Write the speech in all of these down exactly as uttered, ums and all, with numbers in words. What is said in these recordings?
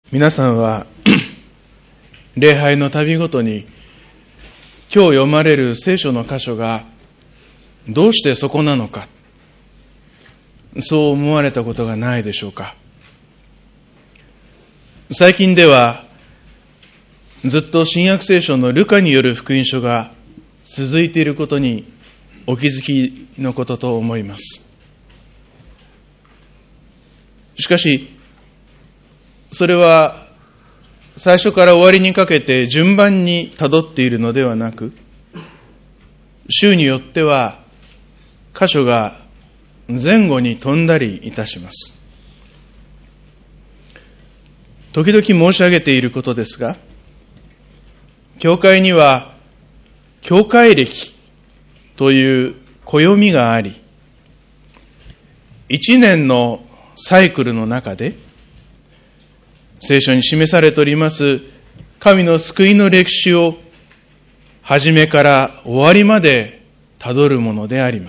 皆さんは礼拝の旅ごとに今日読まれる聖書の箇所がどうしてそこなのか、そう思われたことがないでしょうか。最近ではずっと新約聖書のルカによる福音書が続いていることにお気づきのことと思います。しかしそれは最初から終わりにかけて順番に辿っているのではなく、週によっては箇所が前後に飛んだりいたします。時々申し上げていることですが、教会には教会歴という暦があり、一年のサイクルの中で聖書に示されております神の救いの歴史を初めから終わりまでたどるものであります。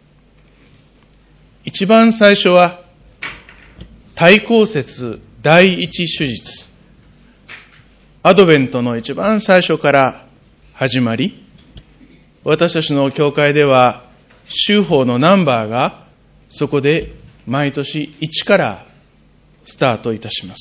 一番最初は大公節第一手術、アドベントの一番最初から始まり、私たちの教会では週報のナンバーがそこで毎年いちからスタートいたします。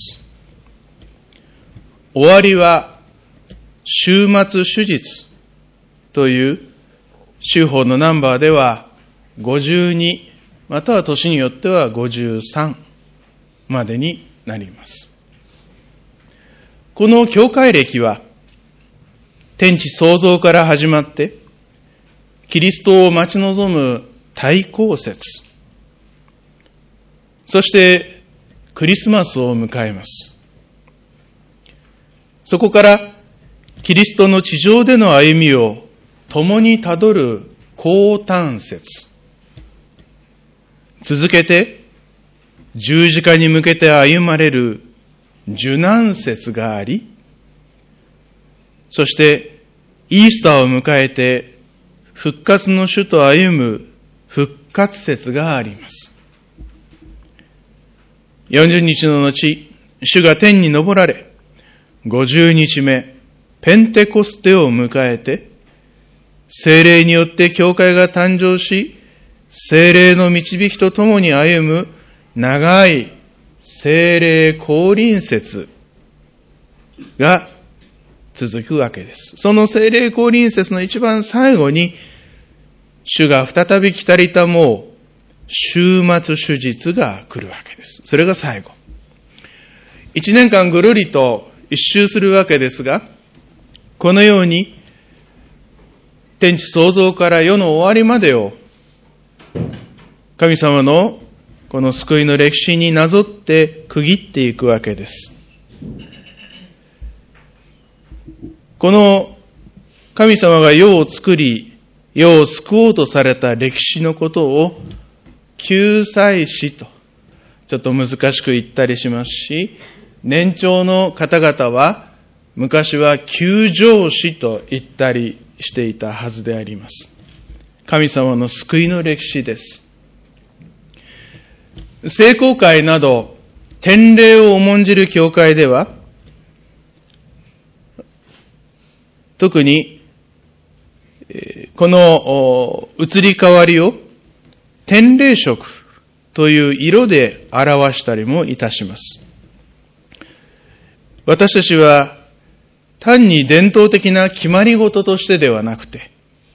終わりは週末手術という週報のナンバーではごじゅうに、または年によってはごじゅうさんまでになります。この教会歴は天地創造から始まってキリストを待ち望む大公節、そしてクリスマスを迎えます。そこからキリストの地上での歩みを共にたどる降誕節、続けて十字架に向けて歩まれる受難節があり、そしてイースターを迎えて復活の主と歩む復活節があります。よんじゅうにちの後、主が天に昇られ、ごじゅうにちめ、ペンテコステを迎えて、聖霊によって教会が誕生し、聖霊の導きとともに歩む長い聖霊降臨節が続くわけです。その聖霊降臨節の一番最後に、主が再び来たりたもう週末手術が来るわけです。それが最後。一年間ぐるりと一周するわけですが、このように天地創造から世の終わりまでを神様のこの救いの歴史になぞって区切っていくわけです。この神様が世を作り、世を救おうとされた歴史のことを救済史とちょっと難しく言ったりしますし、年長の方々は昔は救助史と言ったりしていたはずであります。神様の救いの歴史です。聖公会など典礼を重んじる教会では、特にこの移り変わりを典礼色という色で表したりもいたします。私たちは単に伝統的な決まり事としてではなくて、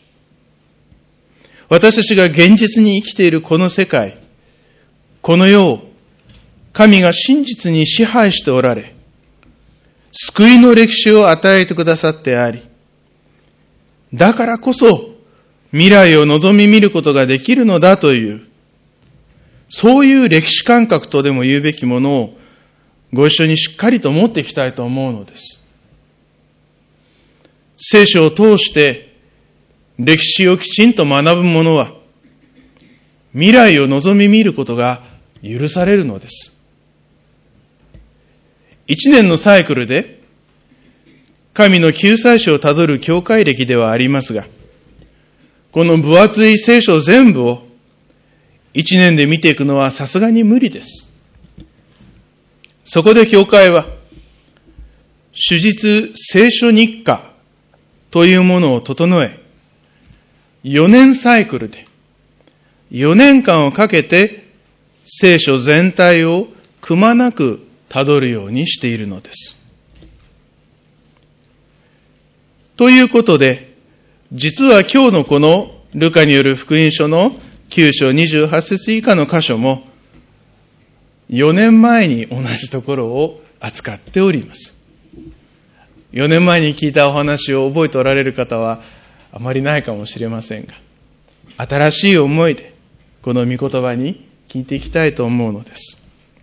私たちが現実に生きているこの世界、この世を神が真実に支配しておられ、救いの歴史を与えてくださってあり、だからこそ未来を望み見ることができるのだという、そういう歴史感覚とでも言うべきものをご一緒にしっかりと持っていきたいと思うのです。聖書を通して歴史をきちんと学ぶ者は未来を望み見ることが許されるのです。一年のサイクルで神の救済史をたどる教会歴ではありますが、この分厚い聖書全部を一年で見ていくのはさすがに無理です。 そこで教会は、主実聖書日課というものを整え、よねんサイクルで、よねんかんをかけて聖書全体をくまなくたどるようにしているのです。ということで、実は今日のこのルカによる福音書のきゅう章にじゅうはち節以下の箇所も、よねんまえに同じところを扱っております。よねんまえに聞いたお話を覚えておられる方はあまりないかもしれませんが、新しい思いでこの御言葉に聞いていきたいと思うのです。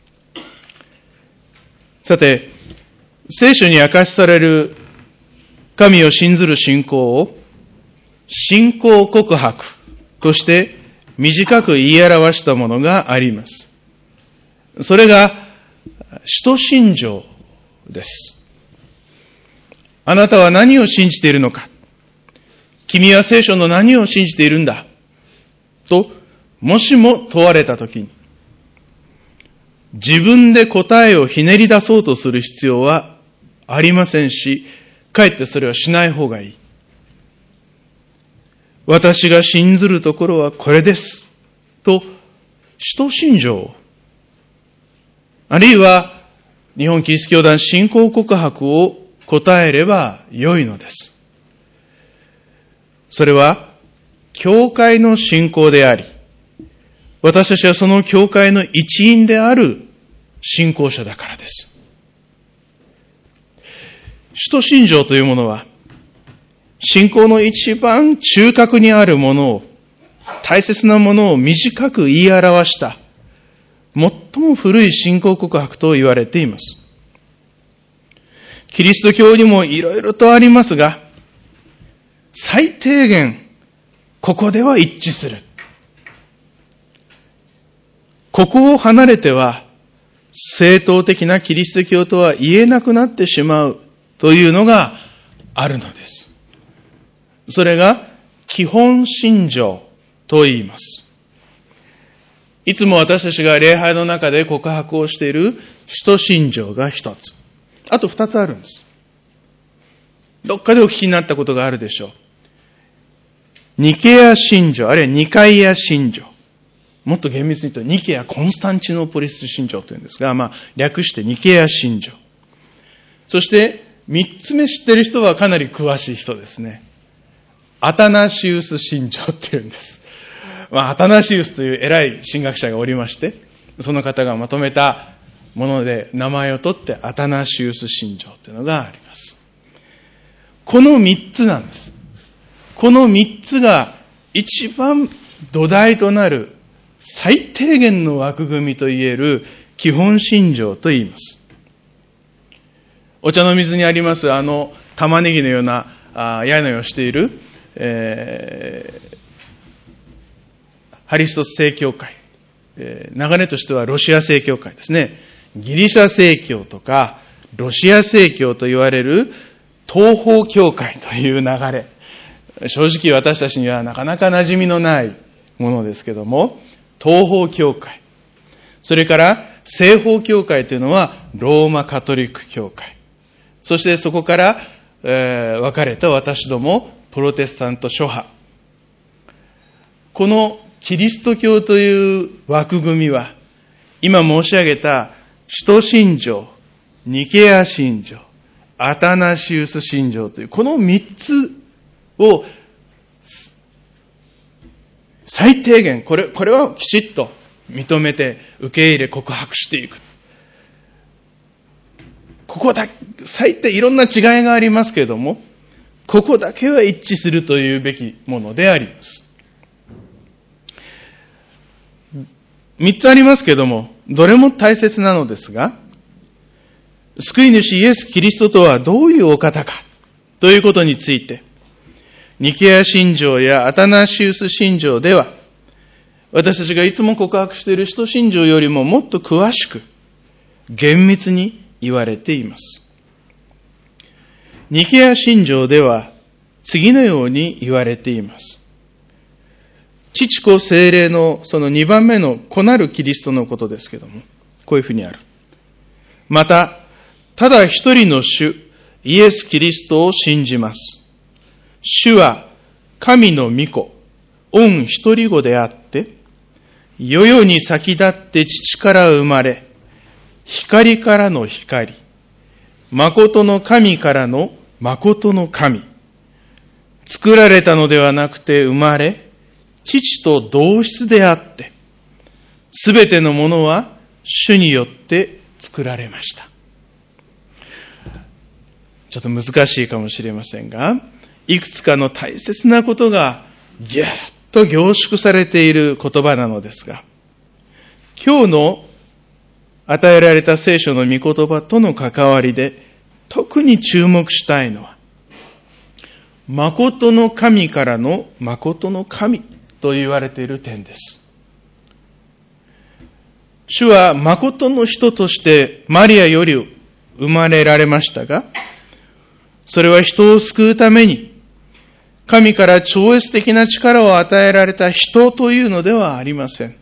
さて、聖書に明かしされる神を信ずる信仰を信仰告白として短く言い表したものがあります。それが使徒信条です。あなたは何を信じているのか、君は聖書の何を信じているんだともしも問われたときに、自分で答えをひねり出そうとする必要はありませんし、かえってそれはしない方がいい。私が信ずるところはこれですと、使徒信条、あるいは日本キリスト教団信仰告白を答えれば良いのです。それは教会の信仰であり、私たちはその教会の一員である信仰者だからです。使徒信条というものは、信仰の一番中核にあるものを、大切なものを短く言い表した、最も古い信仰告白と言われています。キリスト教にもいろいろとありますが、最低限、ここでは一致する。ここを離れては、正統的なキリスト教とは言えなくなってしまうというのがあるのです。それが基本信条と言います。いつも私たちが礼拝の中で告白をしている使徒信条が一つ。あと二つあるんです。どっかでお聞きになったことがあるでしょう。ニケア信条、あるいはニカイア信条。もっと厳密に言うとニケア・コンスタンチノポリス信条というんですが、まあ略してニケア信条。そして三つ目知ってる人はかなり詳しい人ですね。アタナシウス信条っていうんです。まあアタナシウスという偉い神学者がおりまして、その方がまとめたもので名前を取ってアタナシウス信条というのがあります。この三つなんです。この三つが一番土台となる最低限の枠組みといえる基本信条と言います。お茶の水にありますあの玉ねぎのようなあ屋根をしている、えー、ハリストス正教会、えー、流れとしてはロシア正教会ですね。ギリシャ正教とかロシア正教と言われる東方教会という流れ、正直私たちにはなかなか馴染みのないものですけども、東方教会、それから西方教会というのはローマカトリック教会、そしてそこから、えー、分かれた私どもプロテスタント諸派。このキリスト教という枠組みは今申し上げた使徒信条、ニケア信条、アタナシウス信条というこの三つを最低限、これ、これはきちっと認めて受け入れ告白していく。ここだ、最低いろんな違いがありますけれども、ここだけは一致するというべきものであります。三つありますけれども、どれも大切なのですが、救い主イエス・キリストとはどういうお方かということについて、ニケア信条やアタナシウス信条では、私たちがいつも告白している使徒信条よりももっと詳しく、厳密に言われています。ニケア信条では、次のように言われています。父子聖霊のその二番目の子なるキリストのことですけども、こういうふうにある。 また、ただ一人の主、イエス・キリストを信じます。主は神の御子、御一人子であって、世々に先立って父から生まれ、光からの光、誠の神からの誠の神、作られたのではなくて生まれ、父と同質であって、すべてのものは主によって作られました。ちょっと難しいかもしれませんが、いくつかの大切なことがぎゅっと凝縮されている言葉なのですが、今日の与えられた聖書の御言葉との関わりで特に注目したいのは、誠の神からの誠の神と言われている点です。主は誠の人としてマリアより生まれられましたが、それは人を救うために神から超越的な力を与えられた人というのではありません。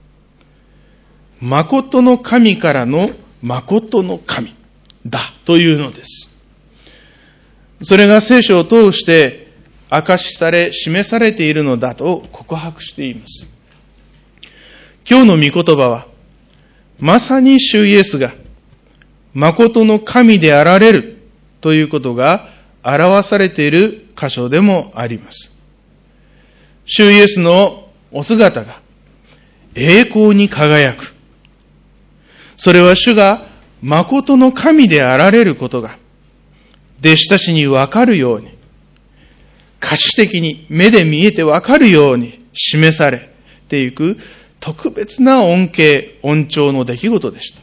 誠の神からの誠の神だというのです。それが聖書を通して証しされ示されているのだと告白しています。今日の御言葉はまさに主イエスが誠の神であられるということが表されている箇所でもあります。主イエスのお姿が栄光に輝く。それは主が誠の神であられることが弟子たちにわかるように、可視的に目で見えてわかるように示されていく特別な恩恵、恩寵の出来事でした。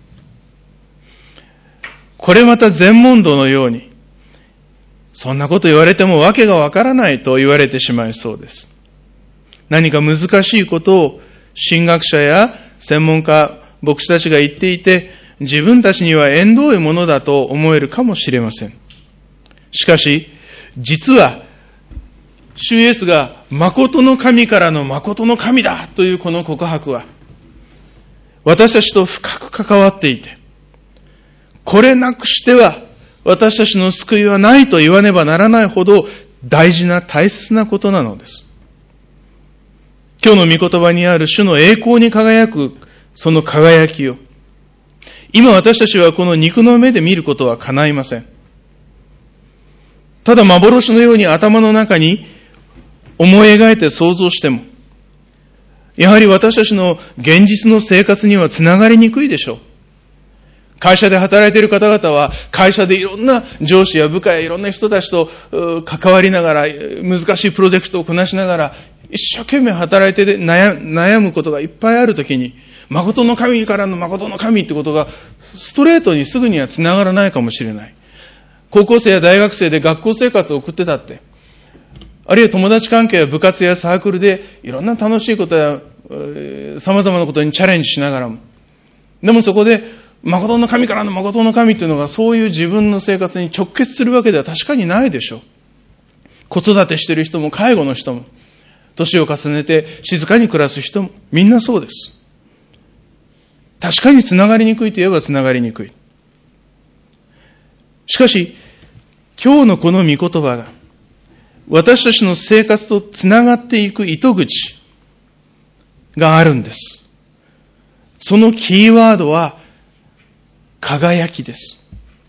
これまた全問答のように、そんなこと言われてもわけがわからないと言われてしまいそうです。何か難しいことを神学者や専門家、牧師たちが言っていて、自分たちには縁遠いものだと思えるかもしれません。しかし、実は、主イエスが誠の神からの誠の神だというこの告白は、私たちと深く関わっていて、これなくしては私たちの救いはないと言わねばならないほど大事な大切なことなのです。今日の御言葉にある主の栄光に輝くその輝きを、今私たちはこの肉の目で見ることは叶いません。ただ幻のように頭の中に思い描いて想像しても、やはり私たちの現実の生活にはつながりにくいでしょう。会社で働いている方々は、会社でいろんな上司や部下やいろんな人たちと関わりながら、難しいプロジェクトをこなしながら、一生懸命働いて悩悩むことがいっぱいあるときに、誠の神からの誠の神ってことが、ストレートにすぐにはつながらないかもしれない。高校生や大学生で学校生活を送ってたって、あるいは友達関係や部活やサークルでいろんな楽しいことや様々なことにチャレンジしながらも、でもそこで誠の神からの誠の神っていうのがそういう自分の生活に直結するわけでは確かにないでしょう。子育てしている人も介護の人も、年を重ねて静かに暮らす人もみんなそうです。確かにつながりにくいといえばつながりにくい。しかし、今日のこの御言葉が私たちの生活とつながっていく糸口があるんです。そのキーワードは輝きです。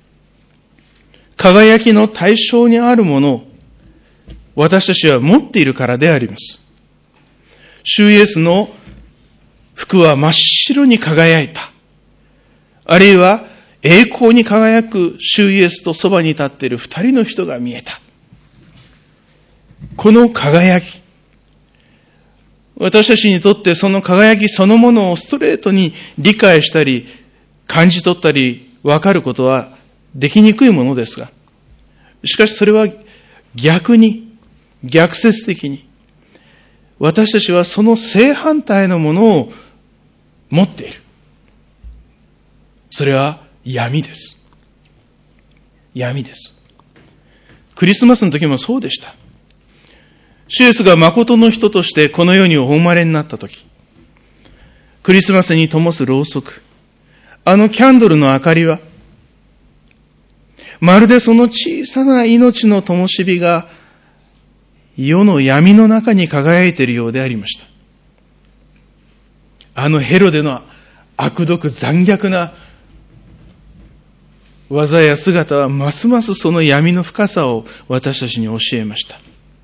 輝きの対象にあるものを私たちは持っているからであります。主イエスの服は真っ白に輝いた。あるいは栄光に輝く主イエスとそばに立っている二人の人が見えた。この輝き、私たちにとってその輝きそのものをストレートに理解したり感じ取ったり分かることはできにくいものですが、しかしそれは逆に逆説的に私たちはその正反対のものを持っている。それは闇です。闇です。クリスマスの時もそうでした。主イエスが誠の人としてこの世にお生まれになった時、クリスマスに灯すろうそく、 あのキャンドルの明かりは、まるでその小さな命の灯火が世の闇の中に輝いているようでありました。あのヘロデの悪毒残虐な技や姿はますますその闇の深さを私たちに教えました。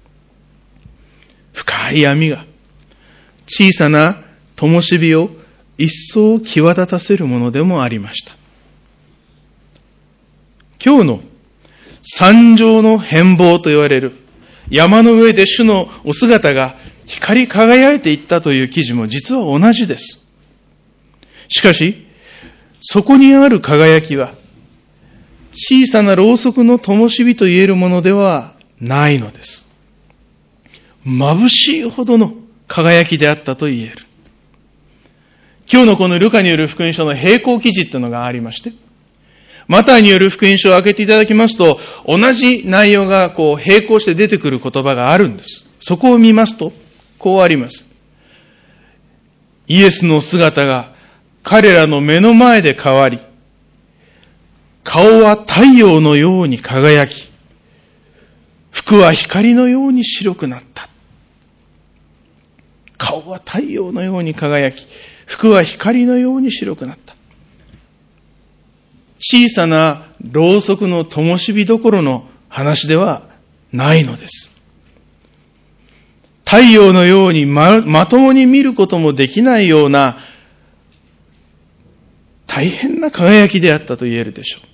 深い闇が小さな灯火を一層際立たせるものでもありました。今日の山上の変貌と言われる山の上で主のお姿が光り輝いていったという記事も実は同じです。しかし、そこにある輝きは小さなろうそくの灯火と言えるものではないのです。眩しいほどの輝きであったと言える。今日のこのルカによる福音書の並行記事というのがありまして、マタイによる福音書を開けていただきますと、同じ内容がこう並行して出てくる言葉があるんです。そこを見ますと、こうあります。イエスの姿が彼らの目の前で変わり、顔は太陽のように輝き、服は光のように白くなった。顔は太陽のように輝き、服は光のように白くなった。小さなろうそくの灯火どころの話ではないのです。太陽のように ま, まともに見ることもできないような大変な輝きであったと言えるでしょう。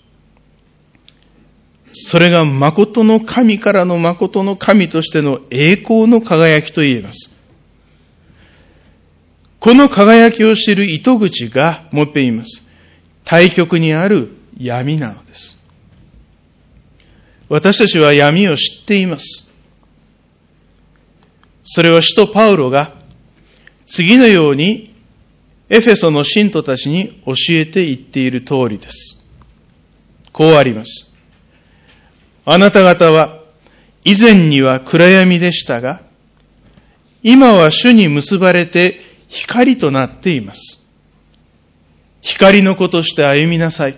それが誠の神からの誠の神としての栄光の輝きと言えます。この輝きを知る糸口が、もう一遍言います。対極にある闇なのです。私たちは闇を知っています。それは使徒パウロが次のようにエフェソの信徒たちに教えていっている通りです。こうあります。あなた方は以前には暗闇でしたが、今は主に結ばれて光となっています。光の子として歩みなさい。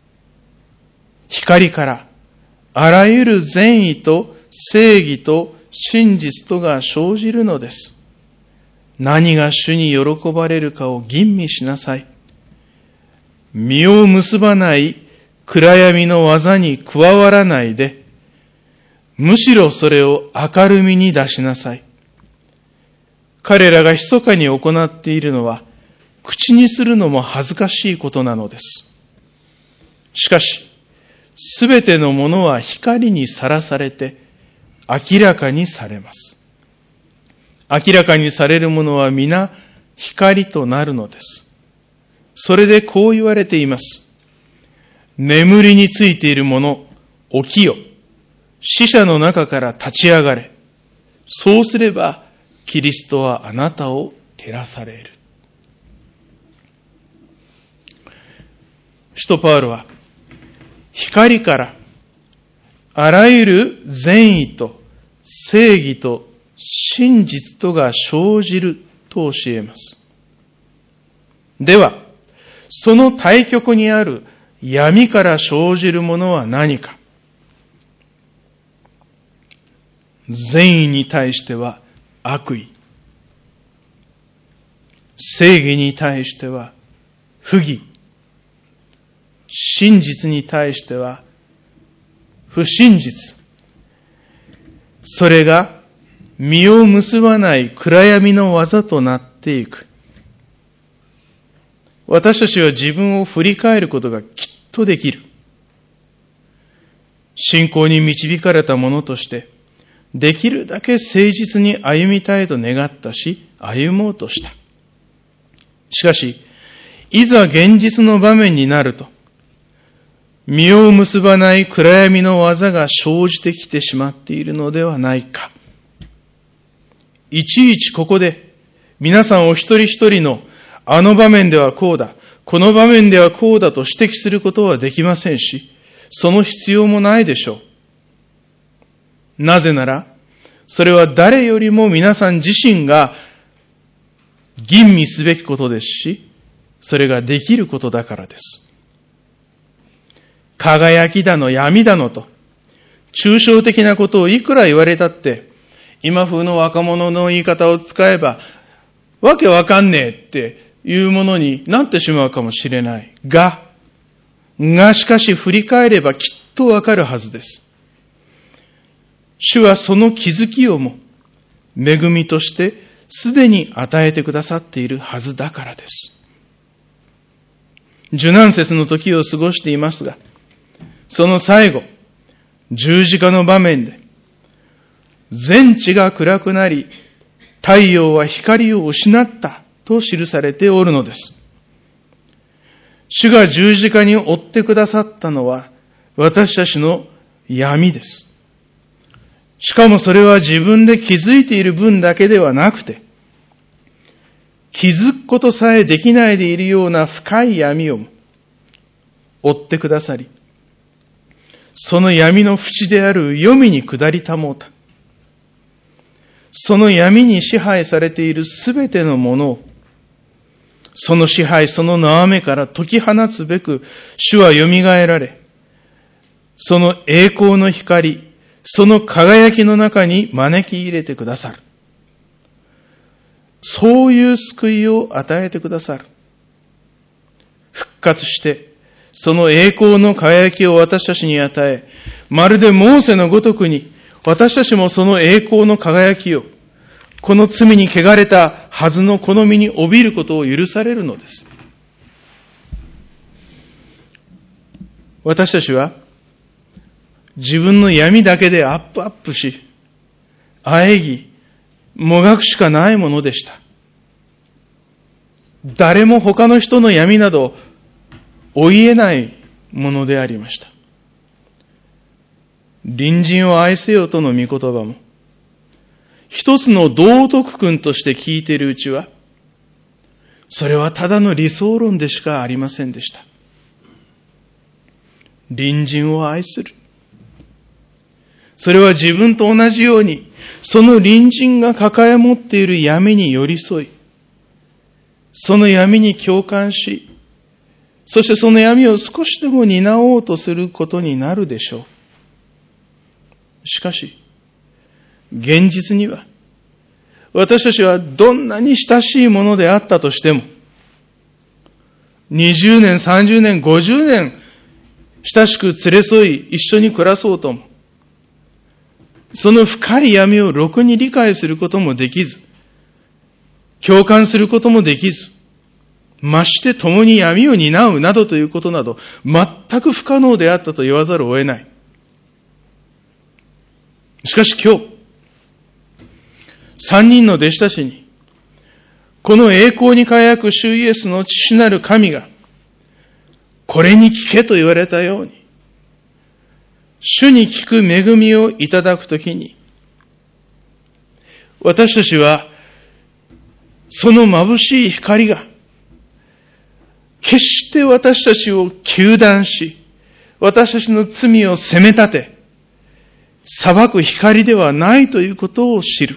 光からあらゆる善意と正義と真実とが生じるのです。何が主に喜ばれるかを吟味しなさい。実を結ばない暗闇の技に加わらないで、むしろそれを明るみに出しなさい。彼らが密かに行っているのは、口にするのも恥ずかしいことなのです。しかし、すべてのものは光にさらされて、明らかにされます。明らかにされるものは皆光となるのです。それでこう言われています。眠りについているもの、起きよ。死者の中から立ち上がれ。そうすれば、キリストはあなたを照らされる。使徒パウロは、光からあらゆる善意と正義と真実とが生じると教えます。では、その対極にある闇から生じるものは何か。善意に対しては悪意。正義に対しては不義。真実に対しては不真実。それが実を結ばない暗闇の技となっていく。私たちは自分を振り返ることがきっとできる。信仰に導かれた者として、できるだけ誠実に歩みたいと願ったし、歩もうとした。しかし、いざ現実の場面になると、実を結ばない暗闇の技が生じてきてしまっているのではないか。いちいちここで、皆さんお一人一人の、あの場面ではこうだ、この場面ではこうだと指摘することはできませんし、その必要もないでしょう。なぜなら、それは誰よりも皆さん自身が吟味すべきことですし、 それができることだからです。輝きだの闇だのと、抽象的なことをいくら言われたって、今風の若者の言い方を使えば、わけわかんねえっていうものになってしまうかもしれない。が、がしかし振り返ればきっとわかるはずです。主はその気づきをも恵みとしてすでに与えてくださっているはずだからです。受難節の時を過ごしていますが、その最後、十字架の場面で、全地が暗くなり、太陽は光を失ったと記されておるのです。主が十字架に追ってくださったのは、私たちの闇です。しかもそれは自分で気づいている分だけではなくて、気づくことさえできないでいるような深い闇を追ってくださり、その闇の淵である黄泉に下りたもうた。その闇に支配されているすべてのものを、その支配、その縄目から解き放つべく、主は蘇られ、その栄光の光、その輝きの中に招き入れてくださる。そういう救いを与えてくださる。復活して、その栄光の輝きを私たちに与え、まるでモーセのごとくに、私たちもその栄光の輝きを、この罪に汚れたはずのこの身に帯びることを許されるのです。私たちは、自分の闇だけでアップアップし、喘ぎ、もがくしかないものでした。誰も他の人の闇など追い得ないものでありました。隣人を愛せよとの御言葉も、一つの道徳訓として聞いているうちは、それはただの理想論でしかありませんでした。隣人を愛する。それは自分と同じように、その隣人が抱え持っている闇に寄り添い、その闇に共感し、そしてその闇を少しでも担おうとすることになるでしょう。しかし、現実には、私たちはどんなに親しいものであったとしても、にじゅうねん、さんじゅうねん、ごじゅうねん、親しく連れ添い、一緒に暮らそうとも、その深い闇をろくに理解することもできず、共感することもできず、まして共に闇を担うなどということなど、全く不可能であったと言わざるを得ない。しかし今日、三人の弟子たちに、この栄光に輝く主イエスの父なる神が、これに聞けと言われたように、主に聞く恵みをいただくときに、私たちは、その眩しい光が、決して私たちを糾弾し、私たちの罪を責め立て、裁く光ではないということを知る。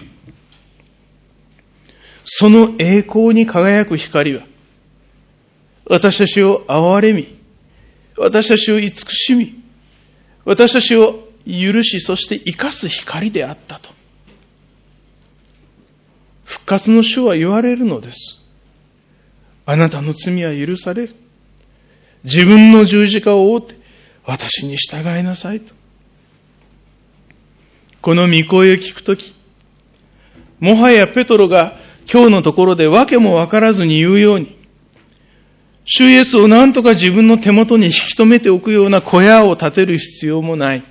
その栄光に輝く光は、私たちを憐れみ、私たちを慈しみ、私たちを許し、そして生かす光であったと。復活の主は言われるのです。あなたの罪は許される。自分の十字架を追って私に従いなさいと。この御声を聞くとき、もはやペトロが今日のところで訳もわからずに言うように、主イエスを何とか自分の手元に引き止めておくような小屋を建てる必要もない。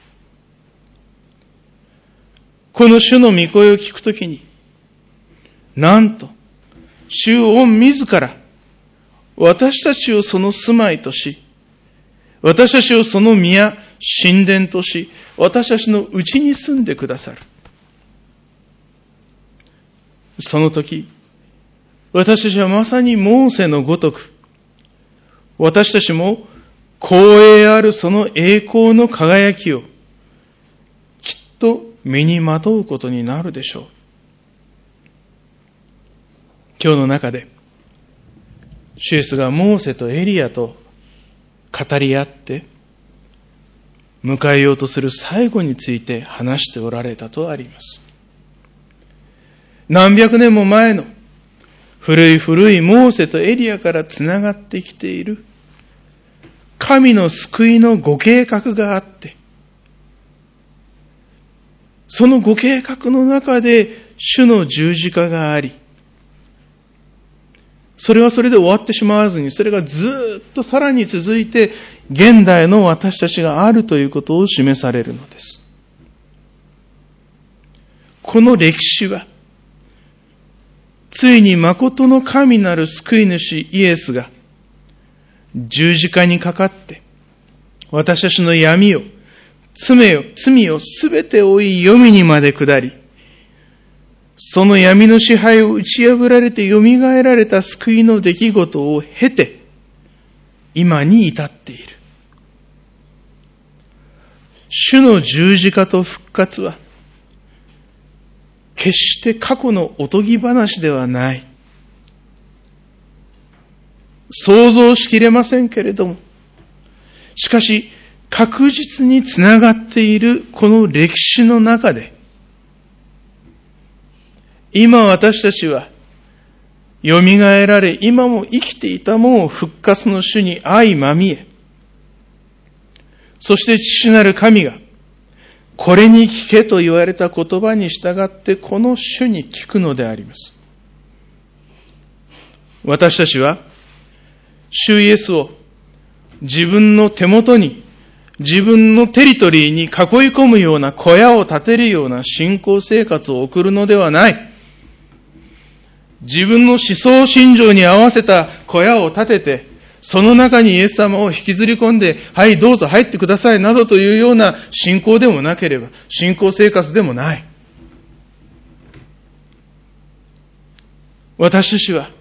この主の御声を聞くときに、なんと、主御自ら、私たちをその住まいとし、私たちをその宮、神殿とし、私たちのうちに住んでくださる。その時、私たちはまさにモーセのごとく、私たちも光栄あるその栄光の輝きを、きっと身にまとうことになるでしょう。今日の中で、 主イエスがモーセとエリアと語り合って、迎えようとする最後について話しておられたとあります。何百年も前の古い古いモーセとエリアからつながってきている神の救いのご計画があって、そのご計画の中で主の十字架があり、それはそれで終わってしまわずに、それがずっとさらに続いて、現代の私たちがあるということを示されるのです。この歴史は、ついに誠の神なる救い主イエスが、十字架にかかって、私たちの闇を、罪を、罪をすべて負い、黄泉にまで下り、その闇の支配を打ち破られて蘇られた救いの出来事を経て、今に至っている。主の十字架と復活は、決して過去のおとぎ話ではない。想像しきれませんけれども、しかし確実につながっているこの歴史の中で、今私たちは、蘇られ、今も生きていたもんを復活の主に相まみえ、そして父なる神が、これに聞けと言われた言葉に従って、この主に聞くのであります。私たちは、主イエスを自分の手元に、自分のテリトリーに囲い込むような小屋を建てるような信仰生活を送るのではない。自分の思想信条に合わせた小屋を建てて、その中にイエス様を引きずり込んで、はいどうぞ入ってくださいなどというような信仰でもなければ、信仰生活でもない。私たちは、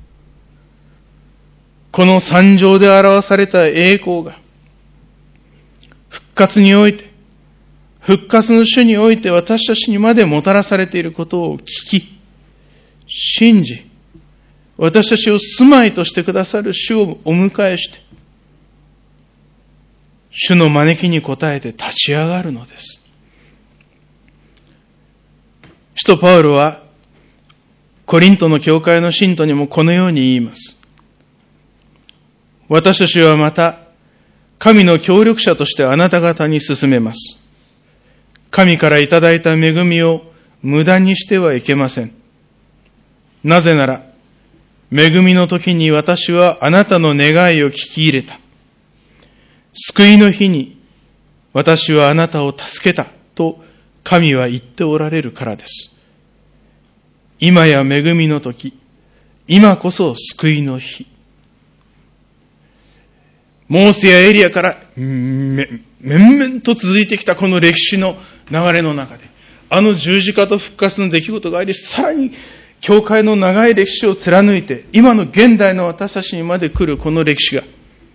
この三条で表された栄光が、復活において、復活の主において私たちにまでもたらされていることを聞き、信じ、私たちを住まいとしてくださる主をお迎えして、主の招きに応えて立ち上がるのです。使徒パウロは、コリントの教会の信徒にもこのように言います。私たちはまた、神の協力者としてあなた方に進めます。神からいただいた恵みを無駄にしてはいけません。なぜなら、恵みの時に私はあなたの願いを聞き入れた。救いの日に私はあなたを助けたと神は言っておられるからです。今や恵みの時、今こそ救いの日。モーセやエリアからめ面々と続いてきたこの歴史の流れの中で、あの十字架と復活の出来事があり、さらに教会の長い歴史を貫いて、今の現代の私たちにまで来るこの歴史が、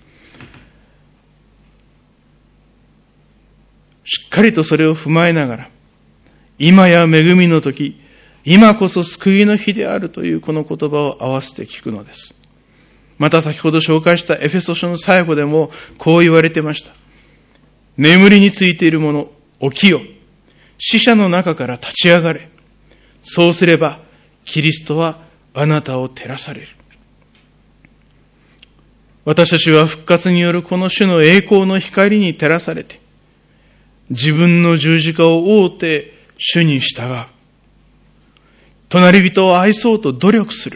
しっかりとそれを踏まえながら、今や恵みの時、今こそ救いの日であるというこの言葉を合わせて聞くのです。また先ほど紹介したエフェソ書の最後でもこう言われてました。眠りについている者、起きよ。死者の中から立ち上がれ。そうすれば、キリストはあなたを照らされる。私たちは復活によるこの主の栄光の光に照らされて、自分の十字架を追うて主に従う。隣人を愛そうと努力する。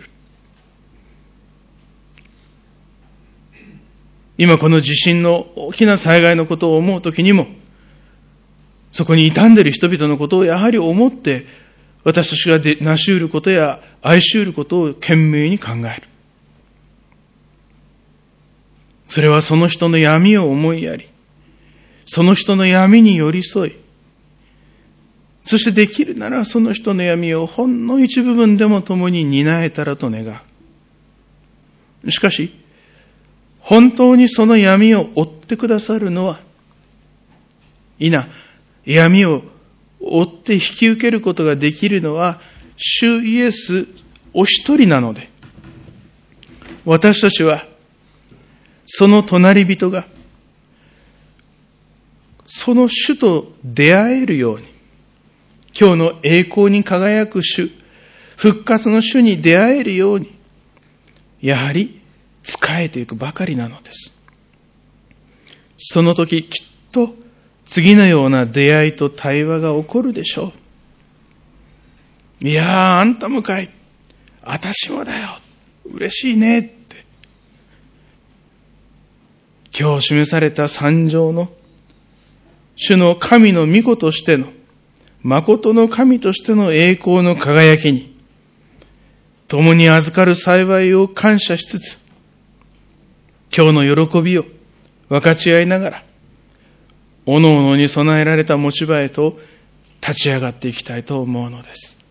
今この地震の大きな災害のことを思うときにも、そこに傷んでいる人々のことをやはり思って、私たちがで成し得ることや愛し得ることを懸命に考える。それはその人の闇を思いやり、その人の闇に寄り添い、そしてできるならその人の闇をほんの一部分でも共に担えたらと願う。しかし、本当にその闇を追ってくださるのは、いな、闇を追って引き受けることができるのは、主イエスお一人なので、 私たちは、その隣人が、その主と出会えるように、今日の栄光に輝く主、復活の主に出会えるように、やはり仕えていくばかりなのです。その時きっと次のような出会いと対話が起こるでしょう。いやー、あんたもかい。私もだよ。嬉しいねって。今日示された三条の主の神の御子としての、誠の神としての栄光の輝きに、共に預かる幸いを感謝しつつ、今日の喜びを分かち合いながら、おのおのに備えられた持ち場へと立ち上がっていきたいと思うのです。